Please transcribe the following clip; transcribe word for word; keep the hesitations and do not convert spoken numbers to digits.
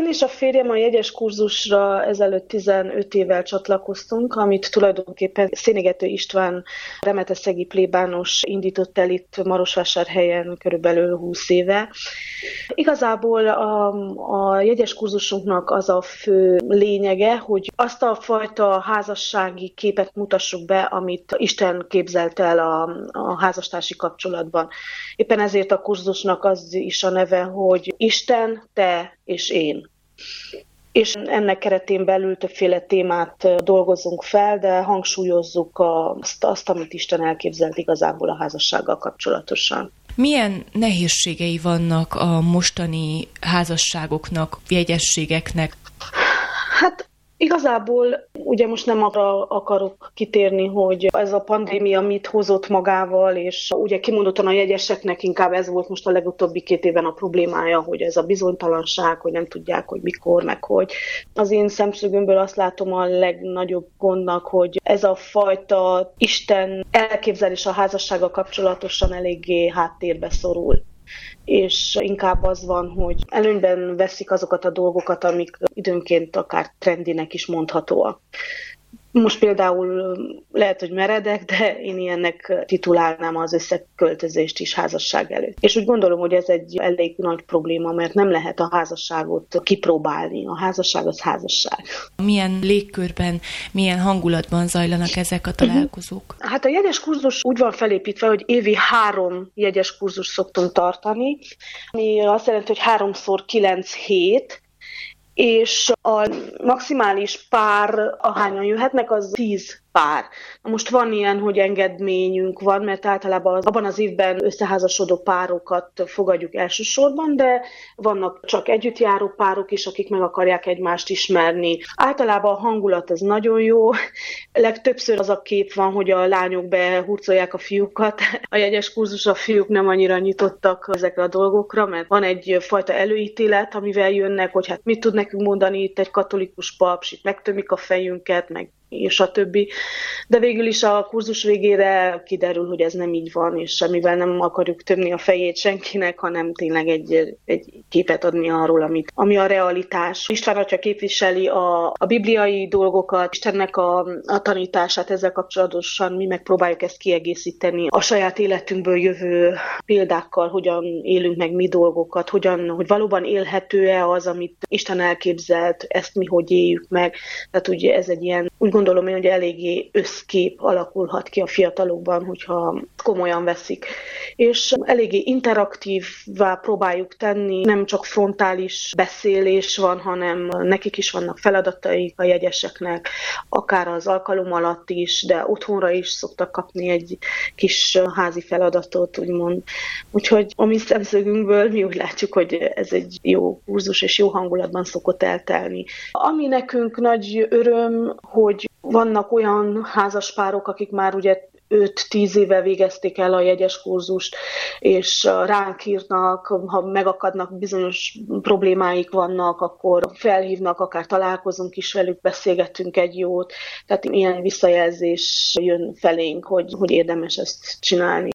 és a férjem a jegyes kurzusra ezelőtt tizenöt évvel csatlakoztunk, amit tulajdonképpen Szénégető István remeteszegi plébános indított el itt Marosvásárhelyen körülbelül húsz éve. Igazából a, a jegyes kurzusunknak az a fő lényege, hogy azt a fajta házassági képet mutassuk be, amit Isten képzelt el a, a házastársi kapcsolatban. Éppen ezért a kurzusnak az is a neve, hogy Isten, te és én. És ennek keretén belül többféle témát dolgozunk fel, de hangsúlyozzuk azt, azt, amit Isten elképzelt igazából a házassággal kapcsolatosan. Milyen nehézségei vannak a mostani házasságoknak, jegyességeknek? Hát igazából ugye most nem arra akarok kitérni, hogy ez a pandémia mit hozott magával, és ugye kimondottan a jegyeseknek inkább ez volt most a legutóbbi két évben a problémája, hogy ez a bizonytalanság, hogy nem tudják, hogy mikor, meg hogy. Az én szemszögömből azt látom a legnagyobb gondnak, hogy ez a fajta Isten elképzelés a házassággal kapcsolatosan eléggé háttérbe szorul. És inkább az van, hogy előnyben veszik azokat a dolgokat, amik időnként akár trendinek is mondhatóak. Most például lehet, hogy meredek, de én ilyennek titulálnám az összeköltözést is házasság előtt. És úgy gondolom, hogy ez egy elég nagy probléma, mert nem lehet a házasságot kipróbálni. A házasság az házasság. Milyen légkörben, milyen hangulatban zajlanak ezek a találkozók? Hát a jegyes kurzus úgy van felépítve, hogy évi három jegyes kurzus szoktunk tartani, ami azt jelenti, hogy háromszor kilenc hét, és a maximális pár, ahányan jöhetnek, az tíz pár. Na most van ilyen, hogy engedményünk van, mert általában az, abban az évben összeházasodó párokat fogadjuk elsősorban, de vannak csak együttjáró párok is, akik meg akarják egymást ismerni. Általában a hangulat az nagyon jó. Legtöbbször az a kép van, hogy a lányok behurcolják a fiúkat. A jegyes kurzus, a fiúk nem annyira nyitottak ezekre a dolgokra, mert van egyfajta előítélet, amivel jönnek, hogy hát mit tud nekünk mondani itt egy katolikus paps, itt megtömik a fejünket, meg és a többi. De végül is a kurzus végére kiderül, hogy ez nem így van, és semmivel nem akarjuk tömni a fejét senkinek, hanem tényleg egy, egy képet adni arról, amit, ami a realitás. István atya képviseli a, a bibliai dolgokat, Istennek a, a tanítását ezzel kapcsolatosan, mi megpróbáljuk ezt kiegészíteni a saját életünkből jövő példákkal, hogyan élünk meg mi dolgokat, hogyan, hogy valóban élhető-e az, amit Isten elképzelt, ezt mi hogy éljük meg. Tehát ugye ez egy ilyen, úgy gondolom én, hogy eléggé összkép alakulhat ki a fiatalokban, hogyha komolyan veszik. És eléggé interaktívvá próbáljuk tenni, nem csak frontális beszélés van, hanem nekik is vannak feladataik a jegyeseknek, akár az alkalom alatt is, de otthonra is szoktak kapni egy kis házi feladatot, úgymond. Úgyhogy a mi szemszögünkből mi úgy látjuk, hogy ez egy jó kurzus és jó hangulatban szokott eltelni. Ami nekünk nagy öröm, hogy vannak olyan házaspárok, akik már ugye öt-tíz éve végezték el a jegyes kurzust, és ránk írnak, ha megakadnak, bizonyos problémáik vannak, akkor felhívnak, akár találkozunk is velük, beszélgetünk egy jót. Tehát ilyen visszajelzés jön felénk, hogy, hogy érdemes ezt csinálni.